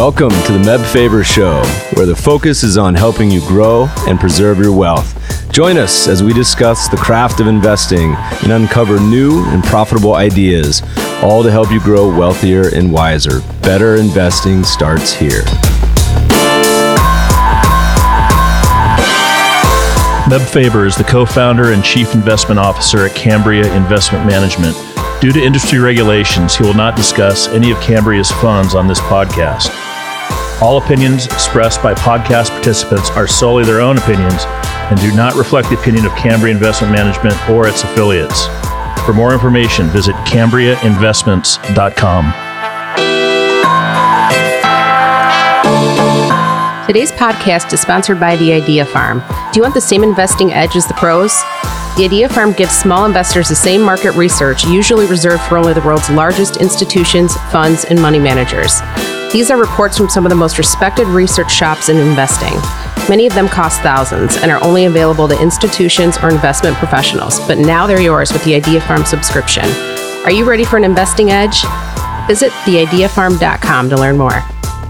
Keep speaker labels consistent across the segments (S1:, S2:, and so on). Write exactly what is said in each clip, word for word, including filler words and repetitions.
S1: Welcome to the Meb Faber Show, where the focus is on helping you grow and preserve your wealth. Join us as we discuss the craft of investing and uncover new and profitable ideas, all to help you grow wealthier and wiser. Better investing starts here.
S2: Meb Faber is the co-founder and chief investment officer at Cambria Investment Management. Due to industry regulations, he will not discuss any of Cambria's funds on this podcast. All opinions expressed by podcast participants are solely their own opinions and do not reflect the opinion of Cambria Investment Management or its affiliates. For more information, visit cambria investments dot com.
S3: Today's podcast is sponsored by The Idea Farm. Do you want the same investing edge as the pros? The Idea Farm gives small investors the same market research usually reserved for only the world's largest institutions, funds, and money managers. These are reports from some of the most respected research shops in investing. Many of them cost thousands and are only available to institutions or investment professionals, but now they're yours with the Idea Farm subscription. Are you ready for an investing edge? Visit the idea farm dot com to learn more.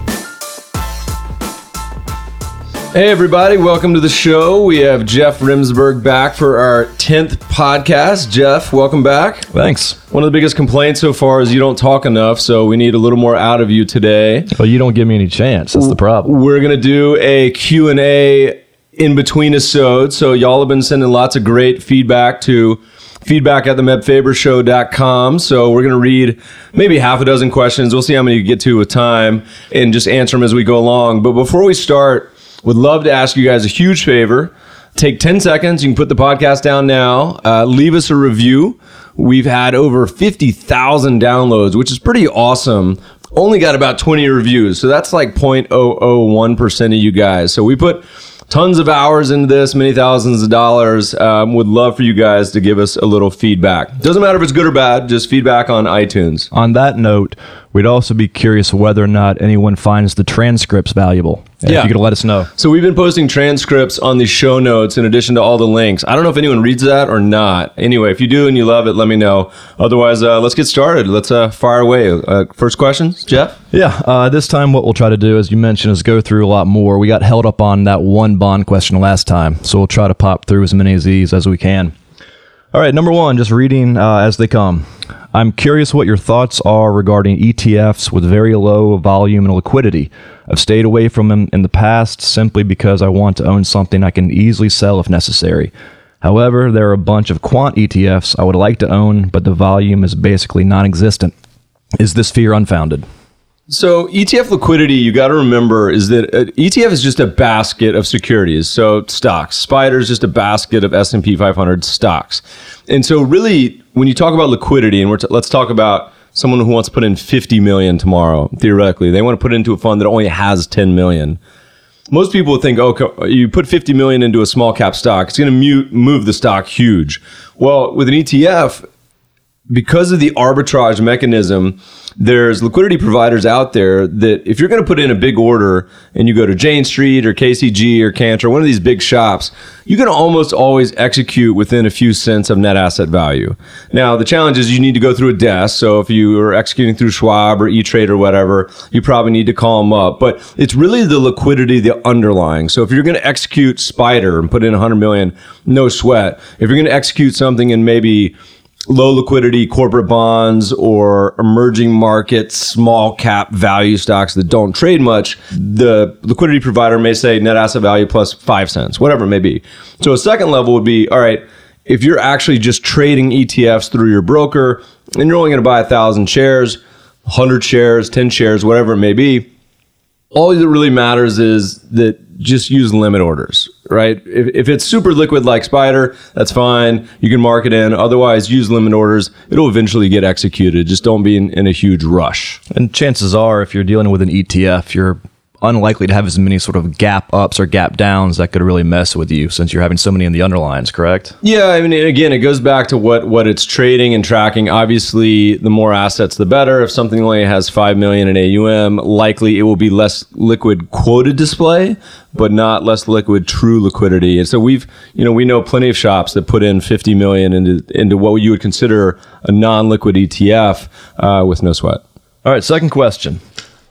S1: Hey everybody, welcome to the show. We have Jeff Rimsberg back for our tenth podcast. Jeff, welcome back.
S4: Thanks.
S1: One of the biggest complaints so far is you don't talk enough, so we need a little more out of you today.
S4: Well, you don't give me any chance. That's the problem.
S1: We're going to do a Q and A in between episodes, so y'all have been sending lots of great feedback to feedback at the meb faber show dot com. So we're going to read maybe half a dozen questions. We'll see how many you get to with time and just answer them as we go along. But before we start, would love to ask you guys a huge favor. Take ten seconds. You can put the podcast down now. Uh, leave us a review. We've had over fifty thousand downloads, which is pretty awesome. Only got about twenty reviews. So that's like zero point zero zero one percent of you guys. So we put tons of hours into this, many thousands of dollars. Um, would love for you guys to give us a little feedback. Doesn't matter if it's good or bad, just feedback on iTunes.
S4: On that note, we'd also be curious whether or not anyone finds the transcripts valuable.
S1: Yeah.
S4: If you could let us know.
S1: So we've been posting transcripts on the show notes in addition to all the links. I don't know if anyone reads that or not. Anyway, if you do and you love it, let me know. Otherwise, uh, let's get started. Let's uh, fire away. Uh, first questions, Jeff?
S4: Yeah. Uh, this time, what we'll try to do, as you mentioned, is go through a lot more. We got held up on that one bond question last time, so we'll try to pop through as many of these as we can. All right, number one, just reading uh, as they come. I'm curious what your thoughts are regarding E T Fs with very low volume and liquidity. I've stayed away from them in the past simply because I want to own something I can easily sell if necessary. However, there are a bunch of quant E T Fs I would like to own, but the volume is basically non-existent. Is this fear unfounded?
S1: So E T F liquidity, you got to remember, is that uh, E T F is just a basket of securities. So stocks. SPDR is just a basket of S and P five hundred stocks. And so really, when you talk about liquidity, and we're t- let's talk about someone who wants to put in fifty million tomorrow, theoretically, they want to put it into a fund that only has ten million. Most people would think, oh, you put fifty million into a small cap stock, it's going to mute, move the stock huge. Well, with an E T F, because of the arbitrage mechanism, there's liquidity providers out there that if you're going to put in a big order and you go to Jane Street or K C G or Cantor, one of these big shops, you can almost always execute within a few cents of net asset value. Now, the challenge is you need to go through a desk. So if you are executing through Schwab or E-Trade or whatever, you probably need to call them up. But it's really the liquidity, the underlying. So if you're going to execute SPDR and put in one hundred million, no sweat. If you're going to execute something in maybe low liquidity corporate bonds or emerging markets, small cap value stocks that don't trade much, the liquidity provider may say net asset value plus five cents, whatever it may be. So a second level would be, all right, if you're actually just trading E T Fs through your broker and you're only going to buy a thousand shares, one hundred shares, ten shares, whatever it may be, all that really matters is that just use limit orders, right? If, if it's super liquid like SPDR, that's fine. You can mark it in. Otherwise, use limit orders. It'll eventually get executed. Just don't be in, in a huge rush.
S4: And chances are, if you're dealing with an E T F, you're unlikely to have as many sort of gap ups or gap downs that could really mess with you since you're having so many in the underlines, correct?
S1: Yeah, I mean, again, it goes back to what, what it's trading and tracking. Obviously, the more assets, the better. If something only has five million in A U M, likely it will be less liquid quoted display, but not less liquid true liquidity. And so we've, you know, we know plenty of shops that put in fifty million into, into what you would consider a non-liquid E T F uh, with no sweat.
S4: All right, second question.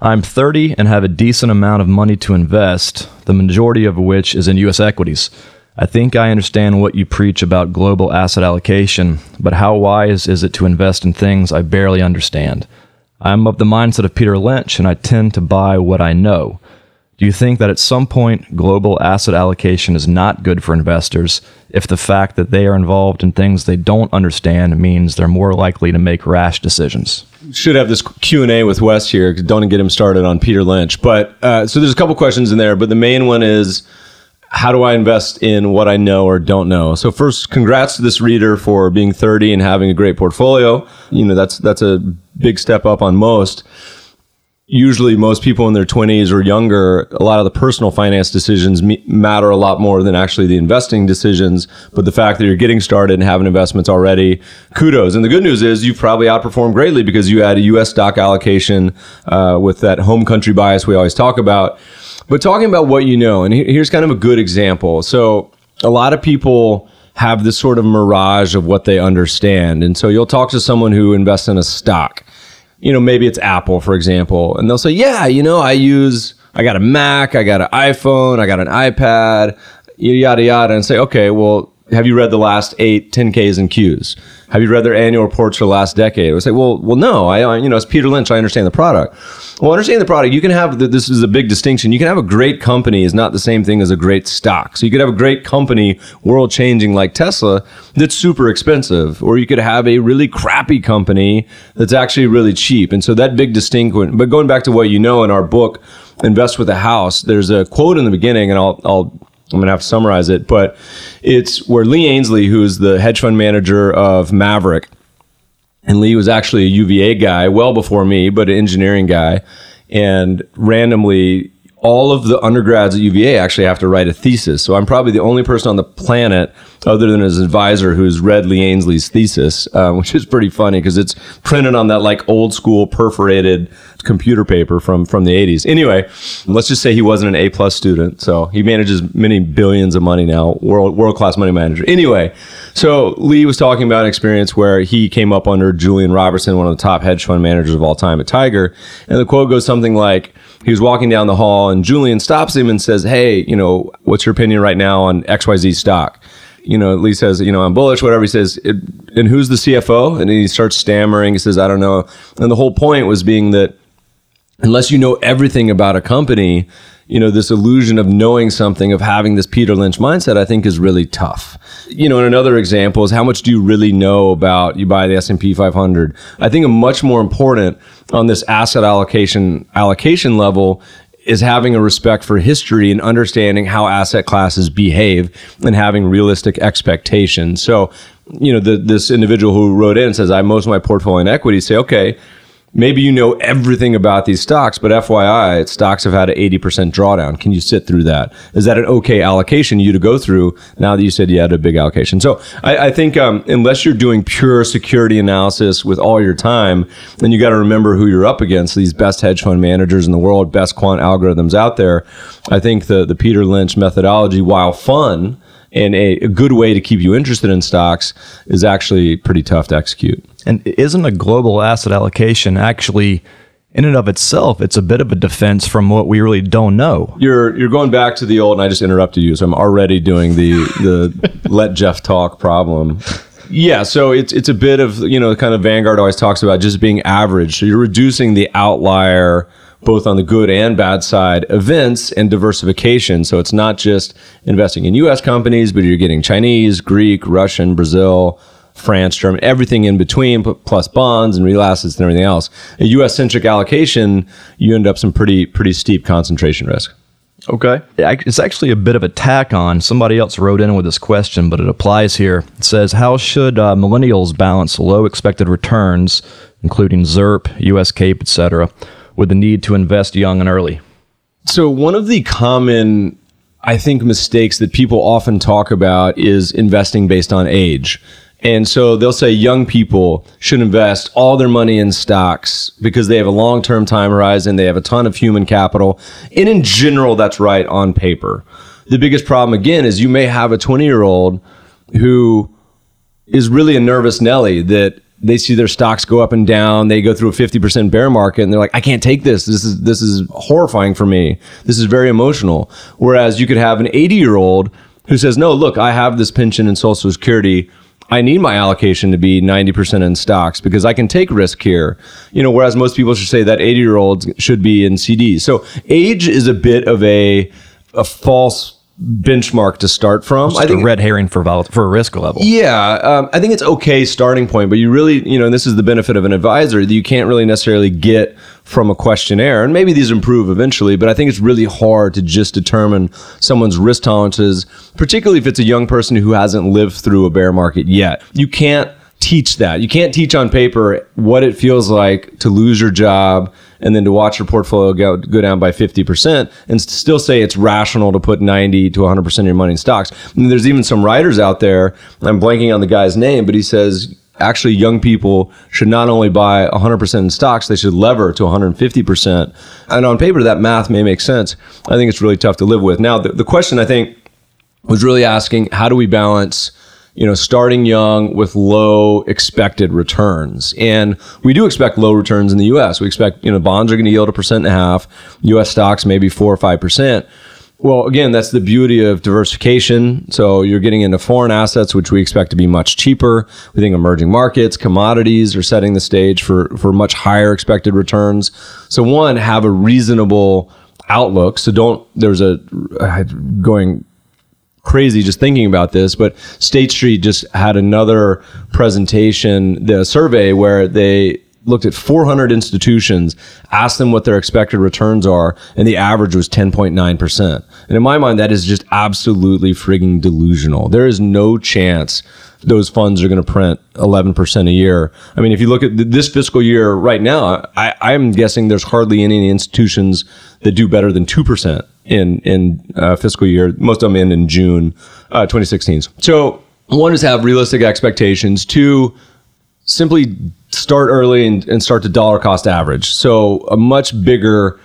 S4: I'm thirty and have a decent amount of money to invest, the majority of which is in U S equities. I think I understand what you preach about global asset allocation, but how wise is it to invest in things I barely understand? I'm of the mindset of Peter Lynch, and I tend to buy what I know. Do you think that at some point global asset allocation is not good for investors if the fact that they are involved in things they don't understand means they're more likely to make rash decisions?
S1: Should have this Q and A with Wes here. Don't get him started on Peter Lynch. But uh, so there's a couple questions in there, but the main one is, how do I invest in what I know or don't know? So first, congrats to this reader for being thirty and having a great portfolio. You know, that's that's a big step up on most. Usually most people in their twenties or younger, a lot of the personal finance decisions me- matter a lot more than actually the investing decisions. But the fact that you're getting started and having investments already, kudos. And the good news is you've probably outperformed greatly because you had a U S stock allocation uh, with that home country bias we always talk about. But talking about what you know, and here's kind of a good example. So a lot of people have this sort of mirage of what they understand. And so you'll talk to someone who invests in a stock. You know, maybe it's Apple, for example, and they'll say, yeah, you know, I use, I got a Mac, I got an iPhone, I got an iPad, yada, yada, and say, okay, well, have you read the last eight ten Ks and Qs? Have you read their annual reports for the last decade? I would say, well, well, no, I, you know, it's Peter Lynch, I understand the product. Well, understanding the product, you can have, the, this is a big distinction, you can have a great company is not the same thing as a great stock. So you could have a great company, world-changing like Tesla, that's super expensive, or you could have a really crappy company that's actually really cheap. And so that big distinction, but going back to what you know in our book, Invest with a House, there's a quote in the beginning, and I'll, I'll I'm going to have to summarize it, but it's where Lee Ainsley, who's the hedge fund manager of Maverick, and Lee was actually a U V A guy well before me, but an engineering guy, and randomly, all of the undergrads at U V A actually have to write a thesis. So I'm probably the only person on the planet other than his advisor who's read Lee Ainsley's thesis, uh, which is pretty funny because it's printed on that like old school perforated computer paper from, from the eighties. Anyway, let's just say he wasn't an A plus student. So he manages many billions of money now, world, world-class money manager. Anyway, so Lee was talking about an experience where he came up under Julian Robertson, one of the top hedge fund managers of all time at Tiger. And the quote goes something like, he was walking down the hall and Julian stops him and says, hey, you know, what's your opinion right now on X Y Z stock? You know, Lee says, you know, I'm bullish, whatever. He says, and who's the C F O? And he starts stammering. He says, I don't know. And the whole point was being that unless you know everything about a company, you know, this illusion of knowing something, of having this Peter Lynch mindset, I think is really tough. You know, and another example is how much do you really know about, you buy the S and P five hundred? I think a much more important on this asset allocation allocation level is having a respect for history and understanding how asset classes behave and having realistic expectations. So, you know, the, this individual who wrote in says, I have most of my portfolio in equities, say, okay, maybe you know everything about these stocks, but F Y I, stocks have had an eighty percent drawdown. Can you sit through that? Is that an okay allocation you to go through now that you said you had a big allocation? So I, I think um, unless you're doing pure security analysis with all your time, then you got to remember who you're up against, these best hedge fund managers in the world, best quant algorithms out there. I think the, the Peter Lynch methodology, while fun and a, a good way to keep you interested in stocks, is actually pretty tough to execute.
S4: And isn't a global asset allocation actually, in and of itself, it's a bit of a defense from what we really don't know?
S1: You're you're going back to the old, and I just interrupted you, so I'm already doing the the let Jeff talk problem. Yeah, so it's it's a bit of, you know, kind of Vanguard always talks about just being average. So you're reducing the outlier, both on the good and bad side, events and diversification. So it's not just investing in U S companies, but you're getting Chinese, Greek, Russian, Brazil, France, Germany, everything in between, plus bonds and real assets and everything else. A U S-centric allocation, you end up some pretty pretty steep concentration risk.
S4: Okay. It's actually a bit of a tack on. Somebody else wrote in with this question, but it applies here. It says, how should uh, millennials balance low expected returns, including Z E R P, U S CAPE, et cetera, with the need to invest young and early?
S1: So one of the common, I think, mistakes that people often talk about is investing based on age. And so they'll say young people should invest all their money in stocks because they have a long-term time horizon, they have a ton of human capital. And in general, that's right on paper. The biggest problem, again, is you may have a twenty-year-old who is really a nervous Nelly that they see their stocks go up and down. They go through a fifty percent bear market and they're like, I can't take this. This is this is horrifying for me. This is very emotional. Whereas you could have an eighty year old who says, no, look, I have this pension and Social Security. I need my allocation to be ninety percent in stocks because I can take risk here. You know, whereas most people should say that eighty year olds should be in C Ds. So age is a bit of a a false benchmark to start from.
S4: Just I think a red herring for vol- for a risk level.
S1: Yeah, um, I think it's okay starting point, but you really, you know, and this is the benefit of an advisor that you can't really necessarily get from a questionnaire. And maybe these improve eventually, but I think it's really hard to just determine someone's risk tolerances, particularly if it's a young person who hasn't lived through a bear market yet. You can't teach that. You can't teach on paper what it feels like to lose your job and then to watch your portfolio go, go down by fifty percent and still say it's rational to put ninety to one hundred percent of your money in stocks. And there's even some writers out there, I'm blanking on the guy's name, but he says actually young people should not only buy one hundred percent in stocks, they should lever to one hundred fifty percent. And on paper, that math may make sense. I think it's really tough to live with. Now, the, the question I think was really asking, how do we balance you know, starting young with low expected returns? And we do expect low returns in the U S. We expect, you know, bonds are going to yield a percent and a half, U S stocks maybe four or five percent. Well, again, that's the beauty of diversification. So you're getting into foreign assets, which we expect to be much cheaper. We think emerging markets, commodities are setting the stage for, for much higher expected returns. So one, have a reasonable outlook. So don't, there's a uh, going crazy just thinking about this, but State Street just had another presentation, the survey where they looked at four hundred institutions, asked them what their expected returns are, and the average was ten point nine percent. And in my mind, that is just absolutely frigging delusional. There is no chance those funds are going to print eleven percent a year. I mean, if you look at this fiscal year right now, I, I'm guessing there's hardly any institutions that do better than two percent in, in uh, fiscal year. Most of them end in June uh, twenty sixteen. So one is have realistic expectations. Two, simply start early and, and start to dollar cost average. So a much bigger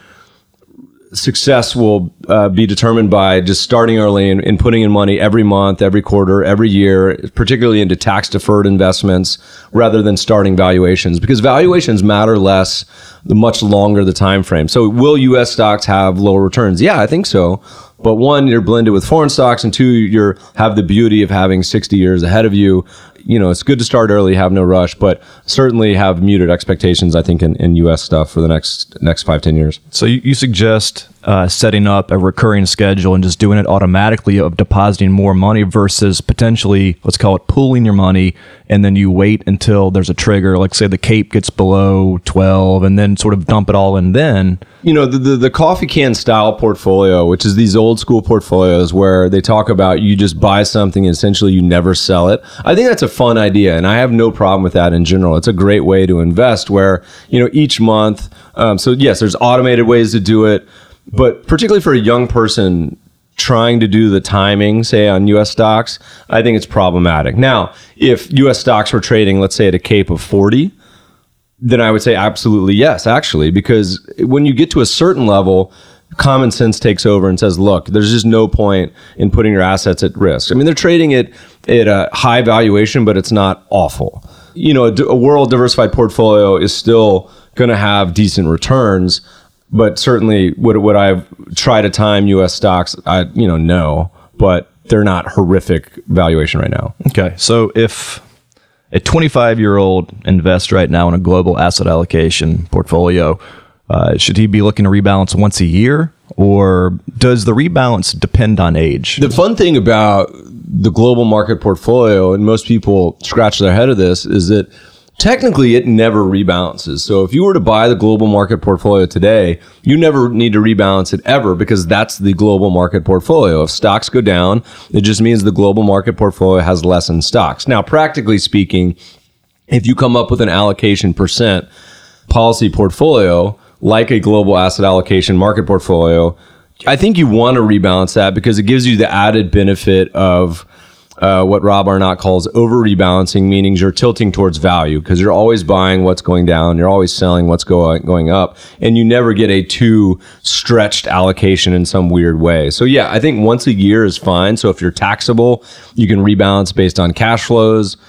S1: success will uh, be determined by just starting early and, and putting in money every month, every quarter, every year, particularly into tax deferred investments rather than starting valuations, because valuations matter less the much longer the time frame. So will U S stocks have lower returns? Yeah, I think so. But one, you're blended with foreign stocks, and two, you have the beauty of having sixty years ahead of you. You know, it's good to start early, have no rush, but certainly have muted expectations, I think, in, in U S stuff for the next next five, ten years.
S4: So you, you suggest uh, setting up a recurring schedule and just doing it automatically of depositing more money versus potentially, let's call it pooling your money, and then you wait until there's a trigger, like say the CAPE gets below twelve, and then sort of dump it all in then.
S1: You know, the, the, the coffee can style portfolio, which is these old school portfolios where they talk about you just buy something and essentially you never sell it. I think that's a fun idea, and I have no problem with that in general. It's a great way to invest where, you know, each month, um, so yes, there's automated ways to do it, but particularly for a young person trying to do the timing, say on U S stocks, I think it's problematic. Now, if U S stocks were trading, let's say at a CAPE of forty, then I would say absolutely yes, actually, because when you get to a certain level, common sense takes over and says, look, there's just no point in putting your assets at risk. I mean, they're trading it at a high valuation, but it's not awful. You know, a, a world diversified portfolio is still going to have decent returns, but certainly would, would I try to time U S stocks? I, you know, no, but they're not horrific valuation right now.
S4: Okay. So if a twenty-five-year-old invests right now in a global asset allocation portfolio, uh, should he be looking to rebalance once a year, or does the rebalance depend on age?
S1: The fun thing about the global market portfolio, and most people scratch their head of this, is that technically it never rebalances. So if you were to buy the global market portfolio today, you never need to rebalance it ever, because that's the global market portfolio. If stocks go down, it just means the global market portfolio has less in stocks. Now, practically speaking, if you come up with an allocation percent policy portfolio, like a global asset allocation market portfolio, I think you want to rebalance that because it gives you the added benefit of Uh, what Rob Arnott calls over rebalancing, meaning you're tilting towards value because you're always buying what's going down, you're always selling what's going going up, and you never get a too stretched allocation in some weird way. So yeah, I think once a year is fine. So if you're taxable, you can rebalance based on cash flows.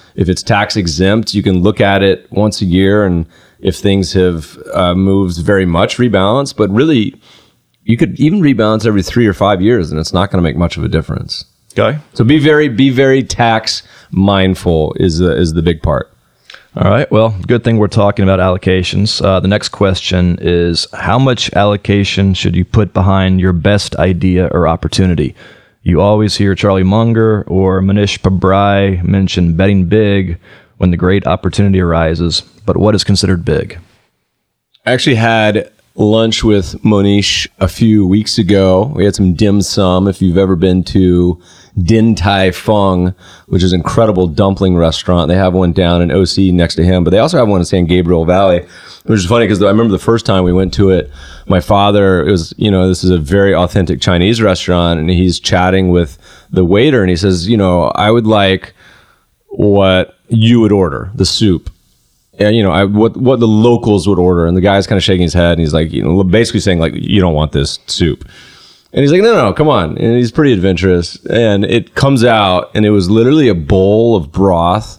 S1: If it's tax exempt, you can look at it once a year, and if things have uh, moved very much, rebalance. But really, you could even rebalance every three or five years, and it's not going to make much of a difference.
S2: Okay.
S1: So be very, be very tax mindful is the, is the big part.
S4: All right. Well, good thing we're talking about allocations. Uh, the next question is, how much allocation should you put behind your best idea or opportunity? You always hear Charlie Munger or Manish Pabrai mention betting big when the great opportunity arises. But what is considered big?
S1: I actually had lunch with Monish a few weeks ago. We had some dim sum. If you've ever been to Din Tai Fung, which is an incredible dumpling restaurant, they have one down in O C next to him, but they also have one in San Gabriel Valley, which is funny because I remember the first time we went to it, my father, it was, you know, this is a very authentic Chinese restaurant, and he's chatting with the waiter, and he says, you know, I would like what you would order, the soup. And, you know, I, what what the locals would order. And the guy's kind of shaking his head, and he's like, you know, basically saying, like, you don't want this soup. And he's like, no, no, come on. And he's pretty adventurous. And it comes out, and it was literally a bowl of broth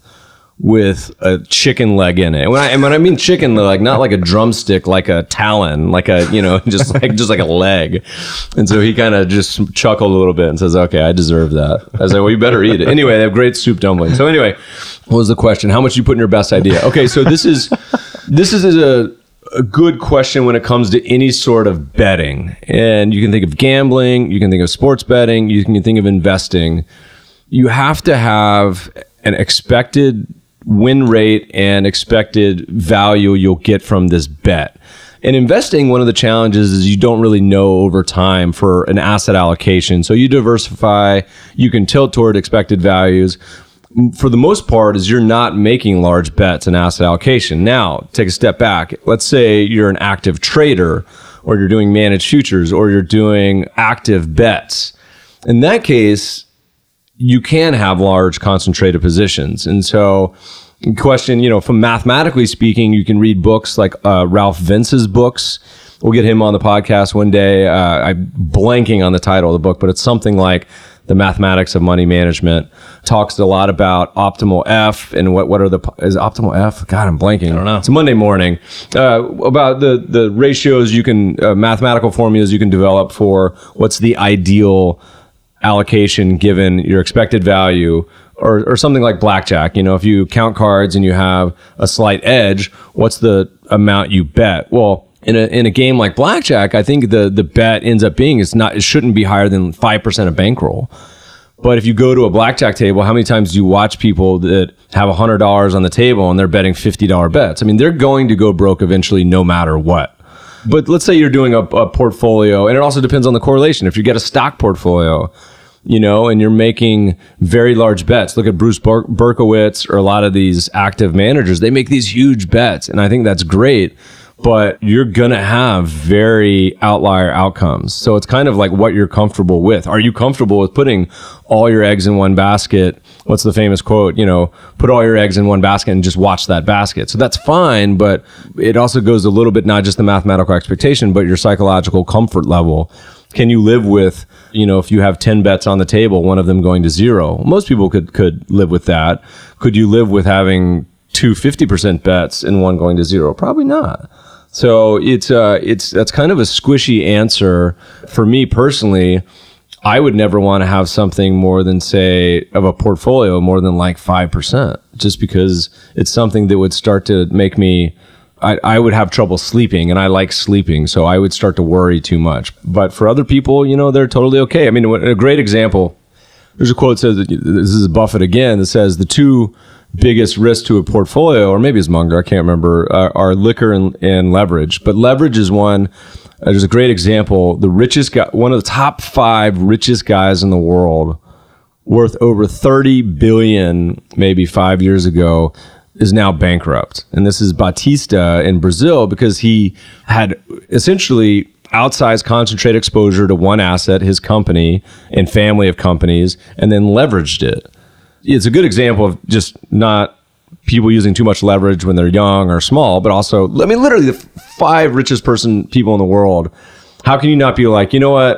S1: with a chicken leg in it. And when I, and when I mean chicken, like not like a drumstick, like a talon, like a, you know, just like just like a leg. And so he kind of just chuckled a little bit and says, okay, I deserve that. I was like, well, you better eat it. Anyway, they have great soup dumplings. So anyway, what was the question? How much you put in your best idea? Okay, so this is this is a, a good question when it comes to any sort of betting. And you can think of gambling, you can think of sports betting, you can think of investing. You have to have an expected win rate and expected value you'll get from this bet. In investing, one of the challenges is you don't really know over time for an asset allocation. So you diversify, you can tilt toward expected values. For the most part, is you're not making large bets in asset allocation. Now, take a step back. Let's say you're an active trader, or you're doing managed futures, or you're doing active bets. In that case, you can have large concentrated positions. And so question, you know, from mathematically speaking, you can read books like uh, Ralph Vince's books. We'll get him on the podcast one day. Uh, I'm blanking on the title of the book, but it's something like The Mathematics of Money Management. Talks a lot about optimal F and what, what are the, is optimal F? God, I'm blanking. I
S4: don't know.
S1: It's a Monday morning. Uh, about the, the ratios you can, uh, mathematical formulas you can develop for what's the ideal allocation given your expected value, or, or something like blackjack. You know, if you count cards and you have a slight edge, what's the amount you bet? Well, in a in a game like blackjack, I think the the bet ends up being it's not it shouldn't be higher than five percent of bankroll. But if you go to a blackjack table, how many times do you watch people that have one hundred dollars on the table and they're betting fifty dollars bets? I mean, they're going to go broke eventually no matter what. But let's say you're doing a, a portfolio, and it also depends on the correlation. If you get a stock portfolio, you know, and you're making very large bets. Look at Bruce Ber- Berkowitz or a lot of these active managers. They make these huge bets, and I think that's great, but you're going to have very outlier outcomes. So it's kind of like what you're comfortable with. Are you comfortable with putting all your eggs in one basket? What's the famous quote? You know, put all your eggs in one basket and just watch that basket. So that's fine, but it also goes a little bit, not just the mathematical expectation, but your psychological comfort level. Can you live with, you know, if you have ten bets on the table, one of them going to zero? Most people could, could live with that. Could you live with having two fifty percent bets and one going to zero? Probably not. So it's, uh, it's, that's kind of a squishy answer. For me personally, I would never want to have something more than, say, of a portfolio more than like five percent, just because it's something that would start to make me, I, I would have trouble sleeping, and I like sleeping, so I would start to worry too much. But for other people, you know, they're totally okay. I mean, a great example, there's a quote that says, this is Buffett again, that says the two biggest risks to a portfolio, or maybe it's Munger, I can't remember, uh, are liquor and, and leverage. But leverage is one. Uh, there's a great example. The richest guy, one of the top five richest guys in the world, worth over thirty billion, maybe five years ago, is now bankrupt. And this is Batista in Brazil, because he had essentially outsized concentrate exposure to one asset, his company and family of companies, and then leveraged it. It's a good example of just not people using too much leverage when they're young or small, but also, I mean, literally the five richest person people in the world. How can you not be like, you know what?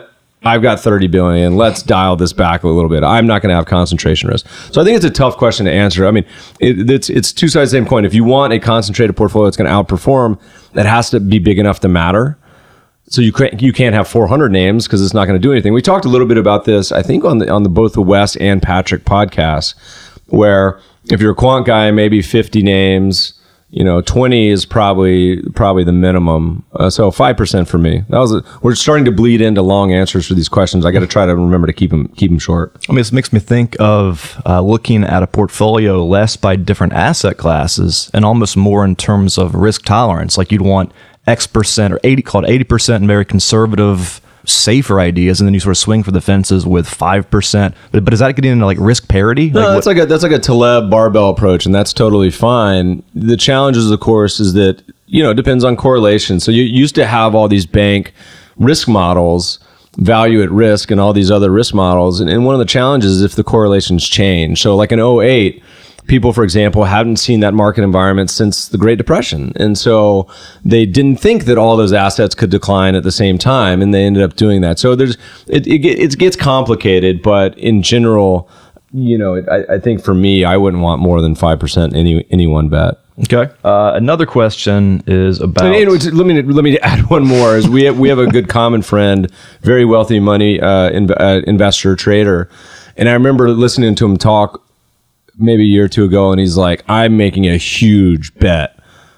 S1: I've got thirty billion. Let's dial this back a little bit. I'm not going to have concentration risk. So I think it's a tough question to answer. I mean, it, it's it's two sides of the same coin. If you want a concentrated portfolio that's going to outperform, that has to be big enough to matter. So you can't you can't have four hundred names because it's not going to do anything. We talked a little bit about this, I think, on the on the both the Wes and Patrick podcasts, where if you're a quant guy, maybe fifty names. You know, twenty is probably probably the minimum. Uh, so five percent for me. That was a, we're starting to bleed into long answers for these questions. I got to try to remember to keep them keep them short.
S4: I mean, this makes me think of uh, looking at a portfolio less by different asset classes and almost more in terms of risk tolerance. Like you'd want X percent or eighty, called eighty percent in very conservative, safer ideas, and then you sort of swing for the fences with five percent. But, but is that getting into like risk parity?
S1: No,
S4: like
S1: that's
S4: what,
S1: like a that's like a Taleb barbell approach, and that's totally fine. The challenges, of course, is that, you know, it depends on correlation. So you used to have all these bank risk models, value at risk, and all these other risk models, and, and one of the challenges is if the correlations change. So like in oh eight, people, for example, hadn't seen that market environment since the Great Depression. And so they didn't think that all those assets could decline at the same time, and they ended up doing that. So there's it it, it gets complicated, but in general, you know, it, I, I think for me, I wouldn't want more than five percent any any one bet.
S4: Okay. Uh, another question is about.
S1: And, and let me let me add one more. Is we have, we have a good common friend, very wealthy money uh, in, uh, investor trader, and I remember listening to him talk maybe a year or two ago, and he's like, I'm making a huge bet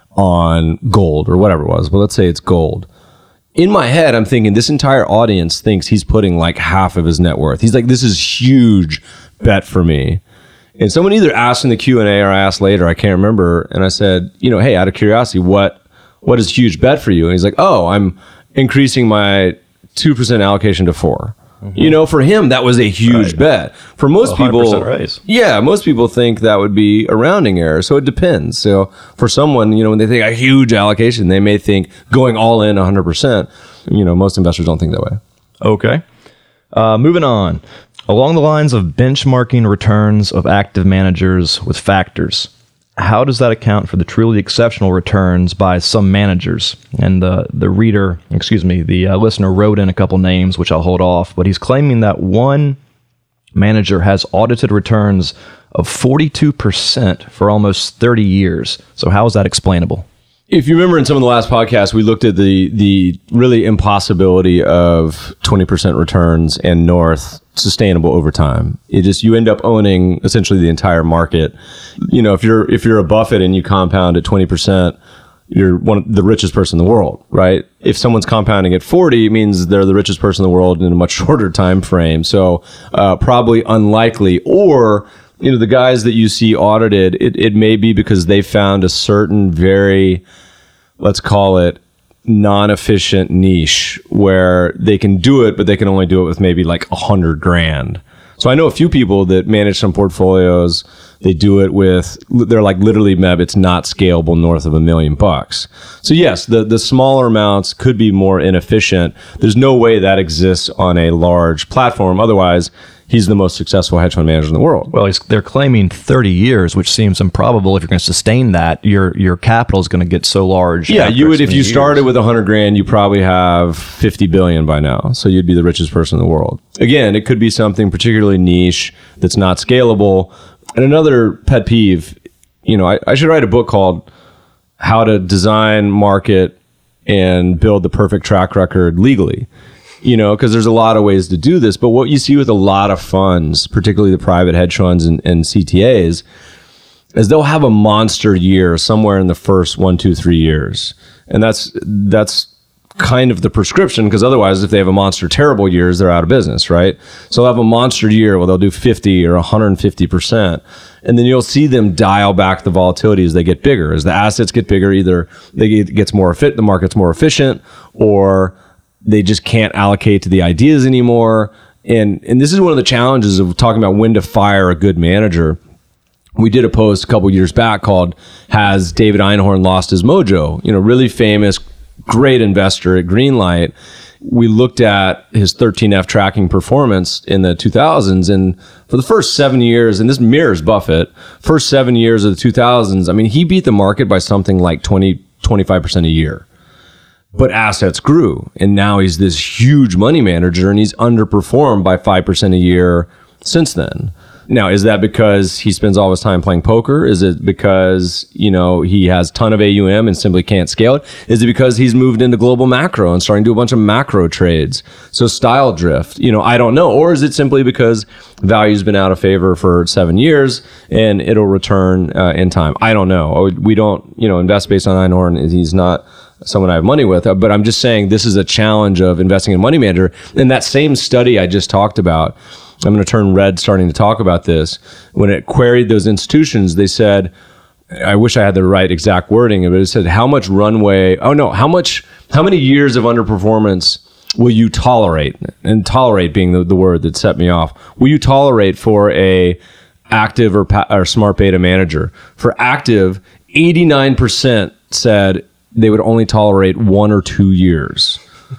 S1: on gold or whatever it was. But let's say it's gold. In my head, I'm thinking this entire audience thinks he's putting like half of his net worth. He's like, this is huge bet for me. And someone either asked in the Q and A or I asked later, I can't remember. And I said, you know, hey, out of curiosity, what what is huge bet for you? And he's like, oh, I'm increasing my two percent allocation to four. Mm-hmm. You know, for him, that was a huge
S4: right.
S1: bet. For most people,
S4: raise.
S1: yeah, most people think that would be a rounding error. So it depends. So for someone, you know, when they think a huge allocation, they may think going all in one hundred percent. You know, most investors don't think that way.
S4: Okay. Uh, moving on. Along the lines of benchmarking returns of active managers with factors, how does that account for the truly exceptional returns by some managers? And the the reader, excuse me, the uh, listener wrote in a couple names, which I'll hold off, but he's claiming that one manager has audited returns of forty-two percent for almost thirty years. So how is that explainable?
S1: If you remember in some of the last podcasts, we looked at the the really impossibility of twenty percent returns and north sustainable over time. It just, you end up owning essentially the entire market. You know, if you're if you're a Buffett and you compound at twenty percent, you're one of the richest person in the world, right? If someone's compounding at forty, it means they're the richest person in the world in a much shorter time frame. So uh, probably unlikely. Or, you know, the guys that you see audited, it, it may be because they found a certain very, let's call it, non-efficient niche where they can do it, but they can only do it with maybe like a hundred grand. So I know a few people that manage some portfolios. They do it with, they're like literally, Meb, it's not scalable north of a million bucks. So yes, the, the smaller amounts could be more inefficient. There's no way that exists on a large platform. Otherwise, he's the most successful hedge fund manager in the world.
S4: Well, he's, they're claiming thirty years, which seems improbable. If you're going to sustain that, your your capital is going to get so large.
S1: Yeah, you would, if you
S4: years.
S1: started with a hundred grand, you probably have fifty billion by now. So you'd be the richest person in the world. Again, it could be something particularly niche that's not scalable. And another pet peeve, you know, I, I should write a book called How to Design, Market, and Build the Perfect Track Record Legally. You know, because there's a lot of ways to do this. But what you see with a lot of funds, particularly the private hedge funds and, and C T As, is they'll have a monster year somewhere in the first one, two, three years. And that's that's kind of the prescription, because otherwise, if they have a monster terrible years, they're out of business, right? So they'll have a monster year where they'll do fifty or one hundred fifty percent. And then you'll see them dial back the volatility as they get bigger. As the assets get bigger, either they get gets more fit, the market's more efficient, or they just can't allocate to the ideas anymore. And and this is one of the challenges of talking about when to fire a good manager. We did a post a couple years back called Has David Einhorn Lost His Mojo? You know, really famous, great investor at Greenlight. We looked at his thirteen F tracking performance in the two thousands, and for the first seven years, and this mirrors Buffett, first seven years of the two thousands, I mean, he beat the market by something like twenty, twenty-five percent a year. but assets grew. And now he's this huge money manager and he's underperformed by five percent a year since then. Now, is that because he spends all his time playing poker? Is it because, you know, he has a ton of A U M and simply can't scale it? Is it because he's moved into global macro and starting to do a bunch of macro trades? So style drift, you know, I don't know. Or is it simply because value's been out of favor for seven years and it'll return uh, in time? I don't know. We don't, you know, invest based on Einhorn. He's not someone I have money with, but I'm just saying this is a challenge of investing in money manager. And that same study I just talked about, I'm going to turn red starting to talk about this. When it queried those institutions, they said, I wish I had the right exact wording, but it said, how much runway, oh no, how much, how many years of underperformance will you tolerate? And tolerate being the, the word that set me off. Will you tolerate for a active or, pa- or smart beta manager? For active, eighty-nine percent said they would only tolerate one or two years.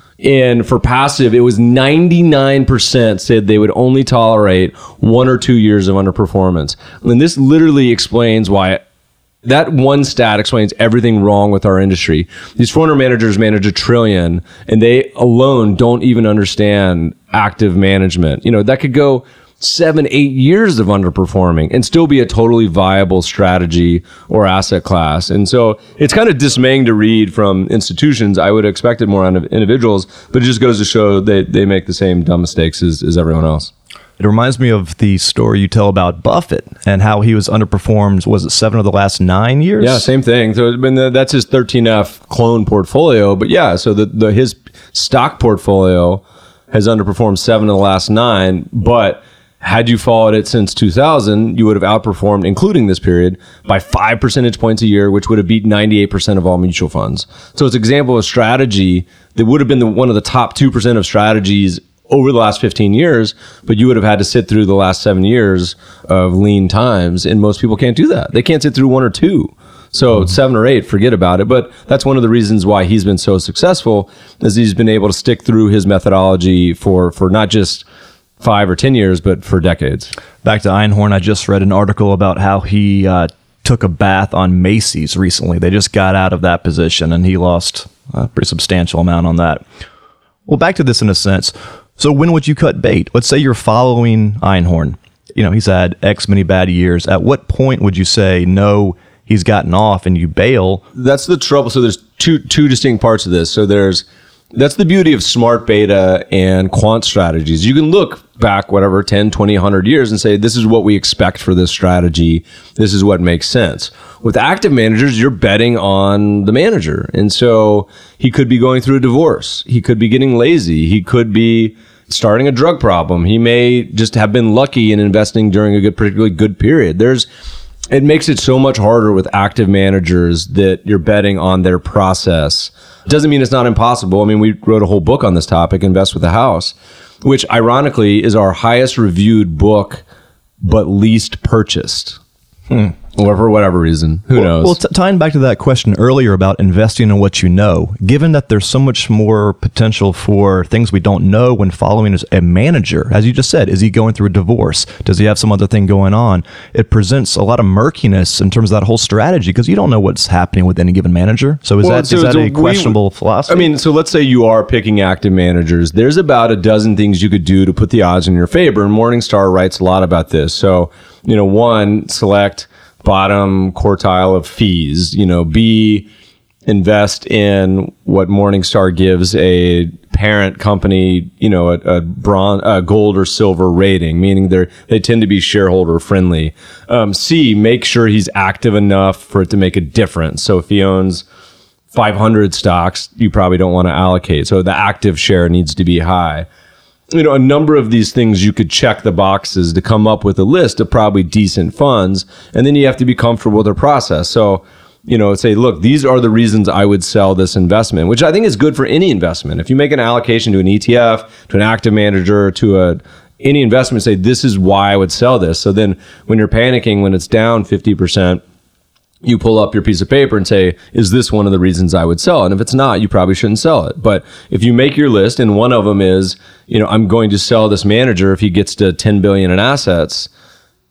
S1: And for passive, it was ninety-nine percent said they would only tolerate one or two years of underperformance. And this literally explains why, that one stat explains everything wrong with our industry. These four hundred managers manage a trillion, and they alone don't even understand active management. You know, that could go seven, eight years of underperforming and still be a totally viable strategy or asset class. And so it's kind of dismaying to read from institutions. I would expect it more on individuals, but it just goes to show that they make the same dumb mistakes as, as everyone else.
S4: It reminds me of the story you tell about Buffett and how he was underperformed. Was it seven of the last nine years?
S1: Yeah, same thing. So I mean, that's his thirteen F clone portfolio. But yeah, so the, the his stock portfolio has underperformed seven of the last nine, but had you followed it since two thousand, you would have outperformed, including this period, by five percentage points a year, which would have beat ninety-eight percent of all mutual funds. So it's an example of a strategy that would have been the, one of the top two percent of strategies over the last fifteen years, but you would have had to sit through the last seven years of lean times, and most people can't do that. They can't sit through one or two. So mm-hmm. seven or eight, forget about it. But that's one of the reasons why he's been so successful, is he's been able to stick through his methodology for, for not just five or ten years, but for decades.
S4: Back to Einhorn, I just read an article about how he uh, took a bath on Macy's recently. They just got out of that position, and he lost a pretty substantial amount on that. Well, back to this in a sense. So when would you cut bait? Let's say you're following Einhorn. You know, he's had X many bad years. At what point would you say, no, he's gotten off, and you bail?
S1: That's the trouble. So there's two two distinct parts of this. So there's That's the beauty of smart beta and quant strategies. You can look back, whatever, ten, twenty, one hundred years and say, this is what we expect for this strategy. This is what makes sense. With active managers, you're betting on the manager. And so he could be going through a divorce. He could be getting lazy. He could be starting a drug problem. He may just have been lucky in investing during a good, particularly good period. There's It makes it so much harder with active managers that you're betting on their process. Doesn't mean it's not impossible. I mean, we wrote a whole book on this topic, Invest with a House, which ironically is our highest reviewed book, but least purchased. Hmm. Or for whatever reason, who
S4: well,
S1: knows?
S4: Well, t- tying back to that question earlier about investing in what you know, given that there's so much more potential for things we don't know when following a manager, as you just said, is he going through a divorce? Does he have some other thing going on? It presents a lot of murkiness in terms of that whole strategy because you don't know what's happening with any given manager. So is
S1: well,
S4: that
S1: so,
S4: is that
S1: so
S4: a questionable
S1: we,
S4: philosophy?
S1: I mean, so let's say you are picking active managers. There's about a dozen things you could do to put the odds in your favor, and Morningstar writes a lot about this. So, you know, one, select bottom quartile of fees, you know, B, invest in what Morningstar gives a parent company, you know, a, a bronze, a gold or silver rating, meaning they're, they tend to be shareholder friendly. Um, C, make sure he's active enough for it to make a difference. So if he owns five hundred stocks, you probably don't want to allocate. So the active share needs to be high. You know, a number of these things you could check the boxes to come up with a list of probably decent funds. And then you have to be comfortable with their process. So, you know, say, look, these are the reasons I would sell this investment, which I think is good for any investment. If you make an allocation to an E T F, to an active manager, to a any investment, say, this is why I would sell this. So then when you're panicking, when it's down fifty percent, you pull up your piece of paper and say, is this one of the reasons I would sell it? And if it's not, you probably shouldn't sell it. But if you make your list and one of them is, you know, I'm going to sell this manager if he gets to ten billion in assets,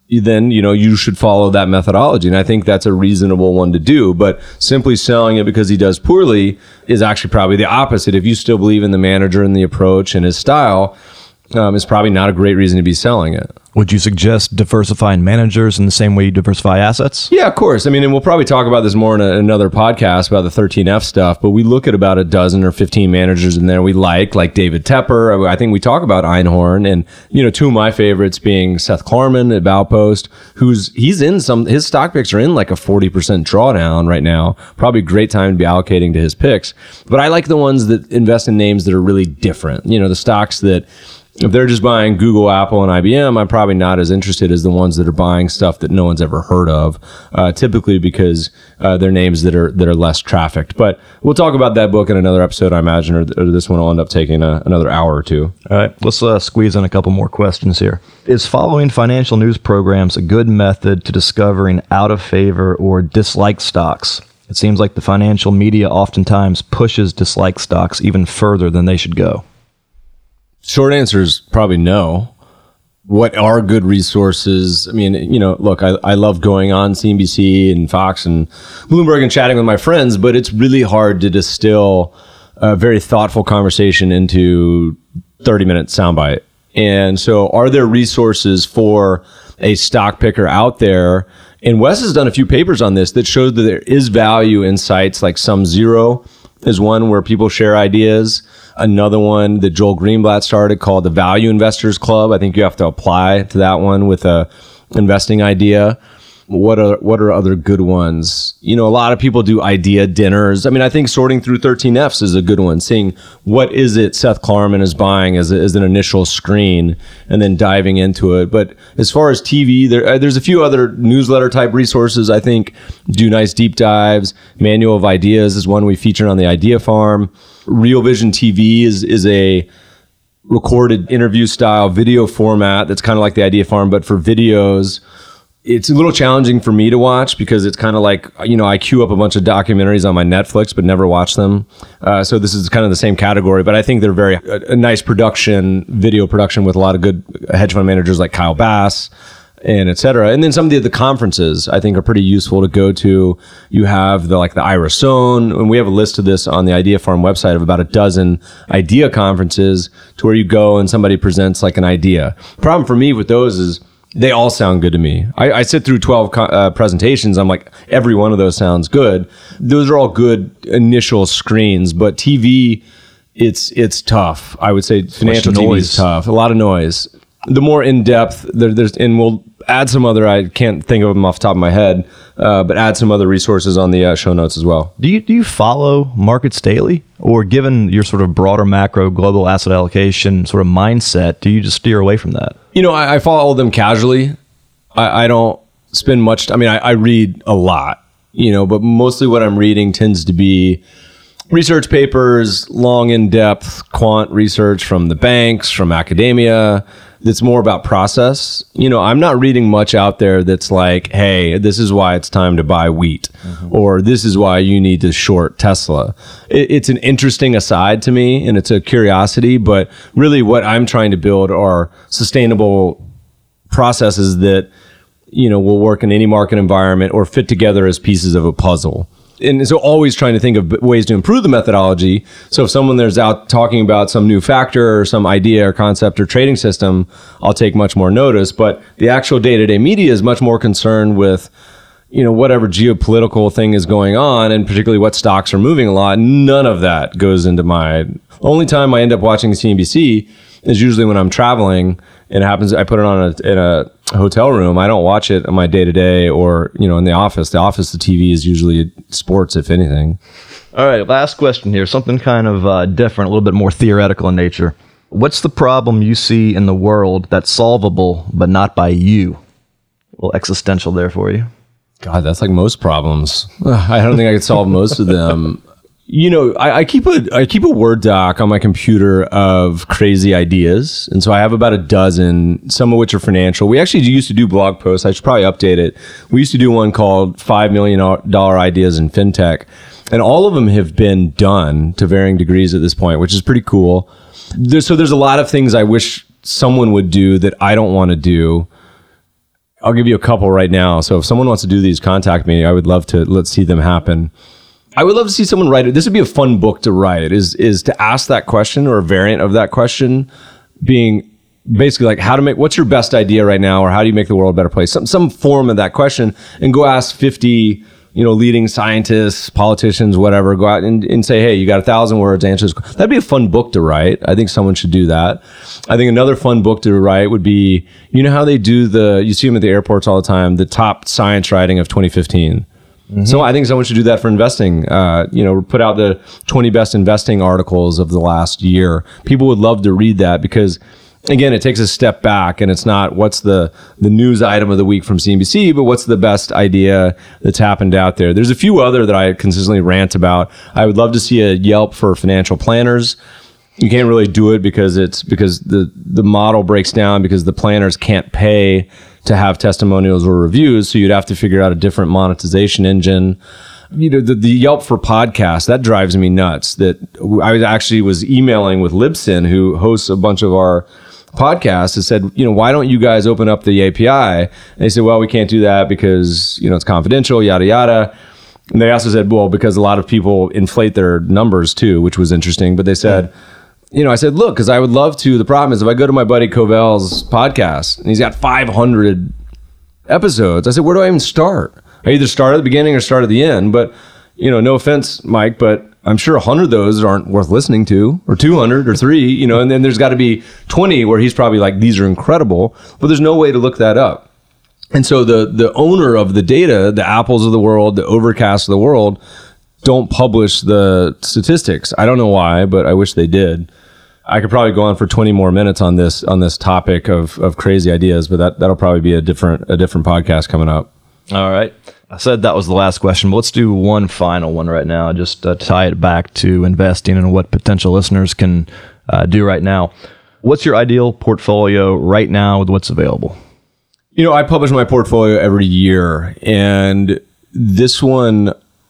S1: then, you know, you should follow that methodology. And I think that's a reasonable one to do. But simply selling it because he does poorly is actually probably the opposite. If you still believe in the manager and the approach and his style, um, it's probably not a great reason to be selling it.
S4: Would you suggest diversifying managers in the same way you diversify assets?
S1: Yeah, of course. I mean, and we'll probably talk about this more in a, another podcast about the thirteen F stuff, but we look at about a dozen or fifteen managers in there we like, like David Tepper. I think we talk about Einhorn, and, you know, two of my favorites being Seth Klarman at Baupost, who's, he's in some, his stock picks are in like a forty percent drawdown right now. Probably a great time to be allocating to his picks. But I like the ones that invest in names that are really different. You know, the stocks that, if they're just buying Google, Apple, and I B M, I'm probably not as interested as the ones that are buying stuff that no one's ever heard of, uh, typically because uh, they're names that are that are less trafficked. But we'll talk about that book in another episode, I imagine, or, or this one will end up taking a, another hour or two.
S4: All right, let's uh, squeeze in a couple more questions here. Is following financial news programs a good method to discovering out of favor or disliked stocks? It seems like the financial media oftentimes pushes disliked stocks even further than they should go.
S1: Short answer is probably no. What are good resources? I mean, you know, look, I, I love going on C N B C and Fox and Bloomberg and chatting with my friends, but it's really hard to distill a very thoughtful conversation into thirty minute soundbite. And so are there resources for a stock picker out there? And Wes has done a few papers on this that shows that there is value in sites like SumZero is one where people share ideas. Another one that Joel Greenblatt started called the Value Investors Club. I think you have to apply to that one with a investing idea. What are what are other good ones? You know, a lot of people do idea dinners. I mean, I think sorting through thirteen Fs is a good one. Seeing what is it Seth Klarman is buying as, a, as an initial screen and then diving into it. But as far as T V, there there's a few other newsletter type resources I think do nice deep dives. Manual of Ideas is one we featured on the Idea Farm. Real Vision T V is is a recorded interview style video format that's kind of like the Idea Farm, but for videos. It's a little challenging for me to watch because it's kind of like, you know, I queue up a bunch of documentaries on my Netflix, but never watch them. Uh, so this is kind of the same category, but I think they're very a, a nice production, video production with a lot of good hedge fund managers like Kyle Bass and et cetera. And then some of the, the conferences I think are pretty useful to go to. You have the like the Ira Sohn, and we have a list of this on the Idea Farm website of about a dozen idea conferences to where you go and somebody presents like an idea. Problem for me with those is they all sound good to me. I, I sit through twelve uh, presentations. I'm like, every one of those sounds good. Those are all good initial screens, but T V, it's it's tough. I would say financial T V is tough. A lot of noise. The more in-depth, there, there's, and we'll add some other, I can't think of them off the top of my head, uh, but add some other resources on the uh, show notes as well.
S4: Do you do you follow markets daily? Or given your sort of broader macro global asset allocation sort of mindset, do you just steer away from that?
S1: You know, I, I follow them casually. I, I don't spend much, I mean, I, I read a lot, you know, but mostly what I'm reading tends to be research papers, long in-depth quant research from the banks, from academia. That's more about process. You know, I'm not reading much out there that's like, hey, this is why it's time to buy wheat, mm-hmm. or this is why you need to short Tesla. It, it's an interesting aside to me, and it's a curiosity, but really what I'm trying to build are sustainable processes that, you know, will work in any market environment or fit together as pieces of a puzzle. And so always trying to think of ways to improve the methodology. So if someone there's out talking about some new factor or some idea or concept or trading system, I'll take much more notice. But the actual day-to-day media is much more concerned with, you know, whatever geopolitical thing is going on, and particularly what stocks are moving a lot. None of that goes into my... Only time I end up watching C N B C is usually when I'm traveling, and it happens, I put it on a, in a hotel room. I don't watch it on my day-to-day or, you know, in the office. The office, the T V is usually sports, if anything.
S4: All right, last question here. Something kind of uh, different, a little bit more theoretical in nature. What's the problem you see in the world that's solvable, but not by you? A little existential there for you.
S1: God, that's like most problems. I don't think I could solve most of them. You know, I, I keep a I keep a Word doc on my computer of crazy ideas, and so I have about a dozen, some of which are financial. We actually used to do blog posts. I should probably update it. We used to do one called five million dollars Ideas in FinTech, and all of them have been done to varying degrees at this point, which is pretty cool. There's, so there's a lot of things I wish someone would do that I don't want to do. I'll give you a couple right now. So if someone wants to do these, contact me. I would love to let's see them happen. I would love to see someone write it. This would be a fun book to write, is is to ask that question or a variant of that question, being basically like how to make, what's your best idea right now, or how do you make the world a better place? Some some form of that question, and go ask fifty, you know, leading scientists, politicians, whatever, go out and, and say, hey, you got a thousand words, answer this. That'd be a fun book to write. I think someone should do that. I think another fun book to write would be, you know how they do the, you see them at the airports all the time, the top science writing of twenty fifteen. Mm-hmm. So I think someone should do that for investing. Uh, you know, put out the twenty best investing articles of the last year. People would love to read that because, again, it takes a step back, and it's not what's the, the news item of the week from C N B C, but what's the best idea that's happened out there. There's a few other that I consistently rant about. I would love to see a Yelp for financial planners. You can't really do it because it's because the, the model breaks down because the planners can't pay to have testimonials or reviews. So you'd have to figure out a different monetization engine. You know, the, the Yelp for podcasts, that drives me nuts. That I actually was emailing with Libsyn, who hosts a bunch of our podcasts, and said, you know, why don't you guys open up the A P I? And they said, well, we can't do that because, you know, it's confidential, yada, yada. And they also said, well, because a lot of people inflate their numbers too, which was interesting. But they said, you know, I said, look, because I would love to. The problem is if I go to my buddy Covell's podcast and he's got five hundred episodes, I said, where do I even start? I either start at the beginning or start at the end. But, you know, no offense, Mike, but I'm sure one hundred of those aren't worth listening to, or two hundred or three, you know, and then there's got to be twenty where he's probably like, these are incredible, but there's no way to look that up. And so the the owner of the data, the Apples of the world, the Overcast of the world, don't publish the statistics. I don't know why, but I wish they did. I could probably go on for twenty more minutes on this on this topic of of crazy ideas, but that that'll probably be a different a different podcast coming up.
S4: All right. I said that was the last question, but let's do one final one right now, just uh, tie it back to investing and what potential listeners can uh, do right now. What's your ideal portfolio right now with what's available?
S1: You know, I publish my portfolio every year, and this one,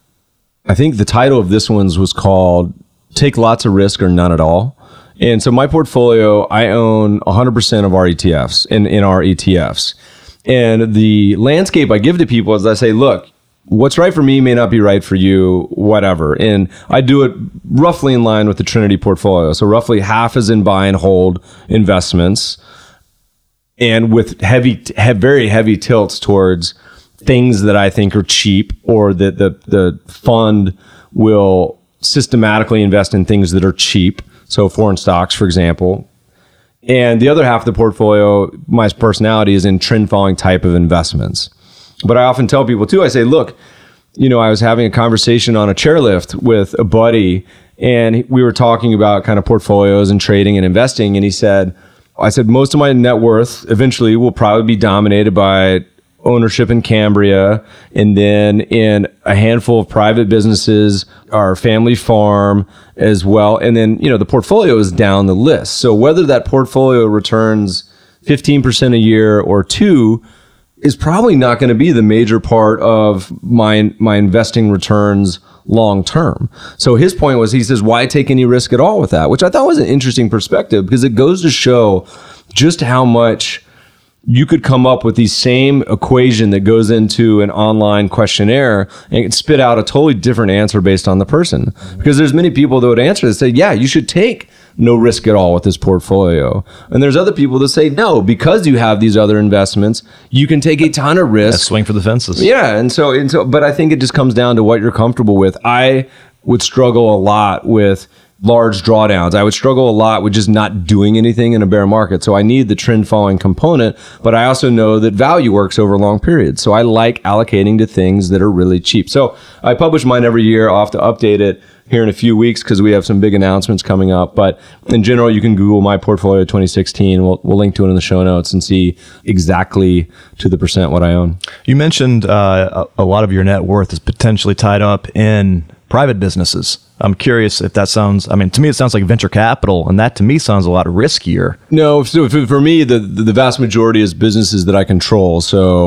S1: I think the title of this one's was called Take Lots of Risk or None at All. And so my portfolio, I own one hundred percent of our E T Fs, in, in our E T Fs. And the landscape I give to people is I say, look, what's right for me may not be right for you, whatever. And I do it roughly in line with the Trinity portfolio. So roughly half is in buy and hold investments, and with heavy, he- very heavy tilts towards things that I think are cheap, or that the, the fund will systematically invest in things that are cheap. So foreign stocks, for example. And the other half of the portfolio, my personality is in trend following type of investments. But I often tell people too, I say, look, you know, I was having a conversation on a chairlift with a buddy, and we were talking about kind of portfolios and trading and investing. And he said, I said, most of my net worth eventually will probably be dominated by ownership in Cambria, and then in a handful of private businesses, our family farm as well. And then, you know, the portfolio is down the list. So whether that portfolio returns fifteen percent a year or two is probably not going to be the major part of my, my investing returns long term. So his point was, he says, why take any risk at all with that? Which I thought was an interesting perspective, because it goes to show just how much you could come up with the same equation that goes into an online questionnaire and spit out a totally different answer based on the person. Because there's many people that would answer that say, yeah, you should take no risk at all with this portfolio. And there's other people that say, no, because you have these other investments, you can take a ton of risk.
S4: Swing for the fences.
S1: Yeah. And so, and so, but I think it just comes down to what you're comfortable with. I would struggle a lot with large drawdowns. I would struggle a lot with just not doing anything in a bear market. So I need the trend following component, but I also know that value works over long periods. So I like allocating to things that are really cheap. So I publish mine every year. I'll have to update it here in a few weeks because we have some big announcements coming up. But in general, you can Google my portfolio twenty sixteen. We'll, we'll link to it in the show notes and see exactly to the percent what I own.
S4: You mentioned uh, a, a lot of your net worth is potentially tied up in private businesses. I'm curious if that sounds, I mean, to me, it sounds like venture capital, and that to me sounds a lot riskier.
S1: No, so for, for me, the, the vast majority is businesses that I control. So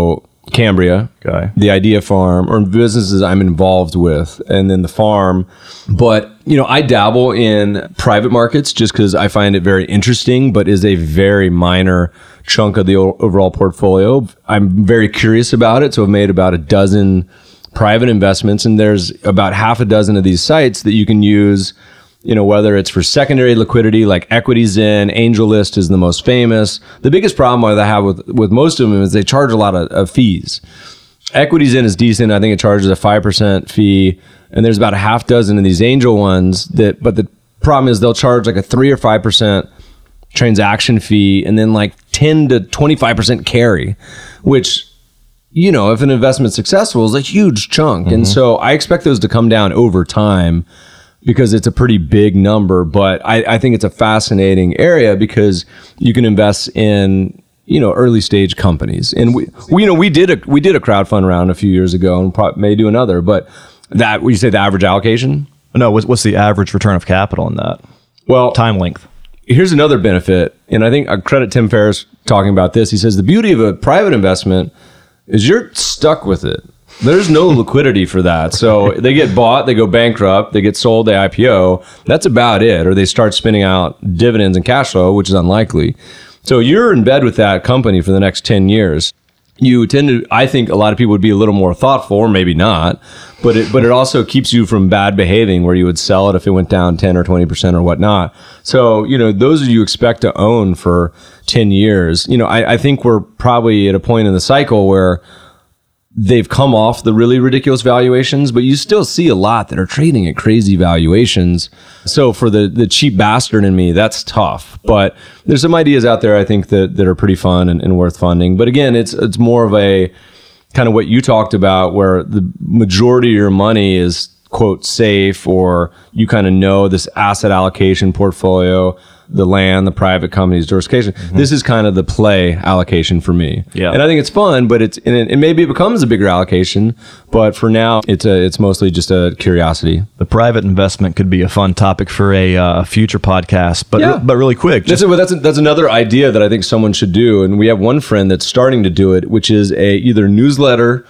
S1: Cambria,
S4: Okay.
S1: the Idea Farm, or businesses I'm involved with, and then the farm. But, you know, I dabble in private markets just because I find it very interesting, but is a very minor chunk of the o- overall portfolio. I'm very curious about it, so I've made about a dozen private investments, and there's about half a dozen of these sites that you can use, you know, whether it's for secondary liquidity, like EquityZen, AngelList is the most famous. The biggest problem I have with, with most of them is they charge a lot of, of fees. EquityZen is decent. I think it charges a five percent fee. And there's about a half dozen of these angel ones that, but the problem is they'll charge like a three or five percent transaction fee and then like ten to twenty-five percent carry, which, you know, if an investment's successful is a huge chunk. Mm-hmm. And so I expect those to come down over time, because it's a pretty big number. But I, I think it's a fascinating area because you can invest in, you know, early stage companies. And we, we you know, we did a we did a crowdfund round a few years ago, and probably may do another. But that, would you say the average allocation?
S4: No, what's, what's the average return of capital in that?
S1: Well,
S4: Time length.
S1: Here's another benefit, and I think I credit Tim Ferriss talking about this. He says the beauty of a private investment is you're stuck with it. There's no liquidity for that. So they get bought, they go bankrupt, they get sold, they I P O. That's about it. Or they start spinning out dividends and cash flow, which is unlikely. So you're in bed with that company for the next ten years. You tend to, I think a lot of people would be a little more thoughtful, or maybe not, but it, but it also keeps you from bad behaving where you would sell it if it went down ten or twenty percent or whatnot. So, you know, those you expect to own for ten years. You know, I, I think we're probably at a point in the cycle where they've come off the really ridiculous valuations, but you still see a lot that are trading at crazy valuations. So for the the cheap bastard in me, that's tough. But there's some ideas out there I think that, that are pretty fun and, and worth funding. But again, it's it's more of a kind of what you talked about, where the majority of your money is, quote, safe, or you kind of know this asset allocation portfolio, the land, the private companies, diversification. Mm-hmm. This is kind of the play allocation for me.
S4: Yeah.
S1: And I think it's fun, but it's, and it, and maybe it becomes a bigger allocation, but for now it's a, it's mostly just a curiosity.
S4: The private investment could be a fun topic for a uh, future podcast, but
S1: Yeah.
S4: re- but really quick.
S1: That's, a, that's, a, that's another idea that I think someone should do. And we have one friend that's starting to do it, which is a either newsletter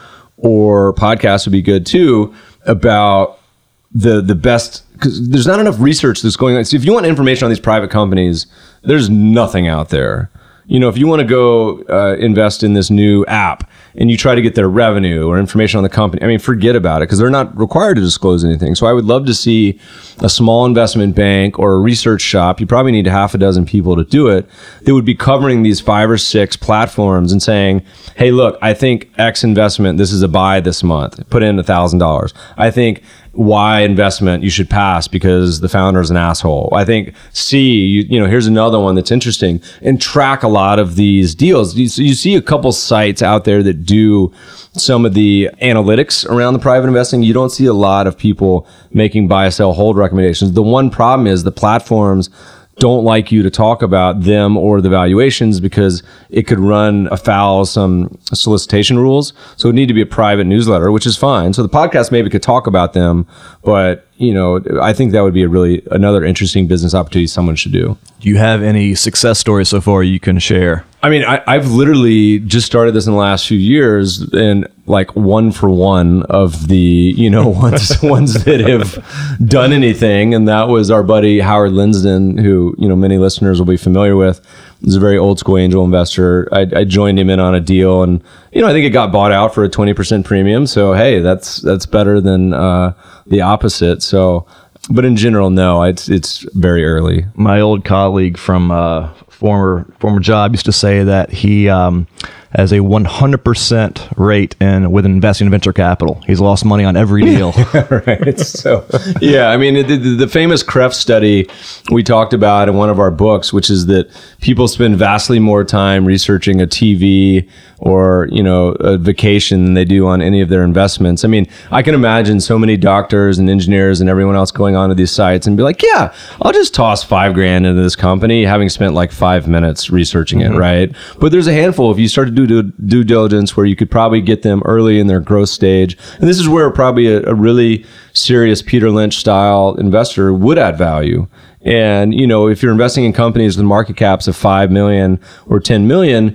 S1: or podcast would be good too, about the the best, because there's not enough research that's going on. So if you want information on these private companies, there's nothing out there. You know, if you want to go uh, invest in this new app and you try to get their revenue or information on the company, I mean, forget about it, because they're not required to disclose anything. So I would love to see a small investment bank or a research shop. You probably need half a dozen people to do it. They would be covering these five or six platforms and saying, hey, look, I think X investment, this is a buy this month. Put in one thousand dollars. I think Y investment you should pass because the founder is an asshole. I think C, you, you know, here's another one that's interesting, and track a lot of these deals. You, so you see a couple sites out there that do some of the analytics around the private investing. You don't see a lot of people making buy, sell, hold recommendations. The one problem is the platforms don't like you to talk about them or the valuations because it could run afoul of some solicitation rules. So it would need to be a private newsletter, which is fine. So the podcast maybe could talk about them, but you know, I think that would be a really another interesting business opportunity someone should do.
S4: Do you have any success stories so far you can share?
S1: I mean, I, I've literally just started this in the last few years, and like one for one of the, you know, ones ones that have done anything, and that was our buddy Howard Linsden, who, you know, many listeners will be familiar with. He's a very old school angel investor. I, I joined him in on a deal, and you know, I think it got bought out for a twenty percent premium. So hey, that's that's better than uh, the opposite. So, but in general, no, it's it's very early.
S4: My old colleague from uh, former former job used to say that he um, has a one hundred percent rate in with investing in venture capital. He's lost money on every deal.
S1: Right. So, yeah, I mean, the, the, the famous Kreft study we talked about in one of our books, which is that people spend vastly more time researching a T V or, you know, a vacation than they do on any of their investments. I mean, I can imagine so many doctors and engineers and everyone else going onto these sites and be like, yeah, I'll just toss five grand into this company, having spent like five minutes researching mm-hmm. it, right? But there's a handful. If you start to do due, due diligence where you could probably get them early in their growth stage, and this is where probably a, a really serious Peter Lynch style investor would add value. And, you know, if you're investing in companies with market caps of five million or ten million,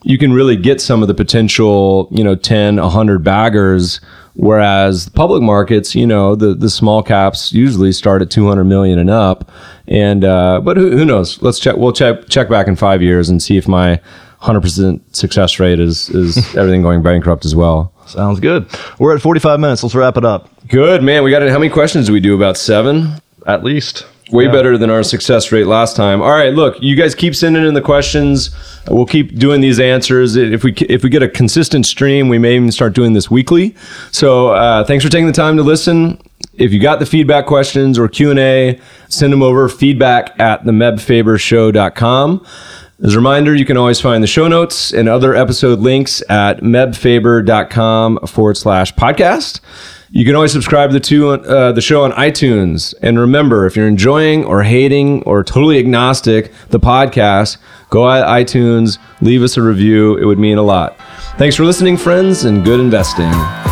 S1: you can really get some of the potential, you know, ten, one hundred baggers. Whereas the public markets, you know, the, the small caps usually start at two hundred million and up. And, uh, but who, who knows? Let's check, we'll check, check back in five years and see if my one hundred percent success rate is, is everything going bankrupt as well.
S4: Sounds good. We're at forty-five minutes. Let's wrap it up.
S1: Good, man. We got it. How many questions do we do? About seven?
S4: At least.
S1: Way
S4: Yeah.
S1: better than our success rate last time. All right, look, you guys keep sending in the questions. We'll keep doing these answers. If we if we get a consistent stream, we may even start doing this weekly. So uh, thanks for taking the time to listen. If you got the feedback questions or Q and A, send them over, feedback at the meb faber show dot com. As a reminder, you can always find the show notes and other episode links at mebfaber.com forward slash podcast. You can always subscribe to the, two, uh, the show on iTunes. And remember, if you're enjoying or hating or totally agnostic the podcast, go at iTunes, leave us a review. It would mean a lot. Thanks for listening, friends, and good investing.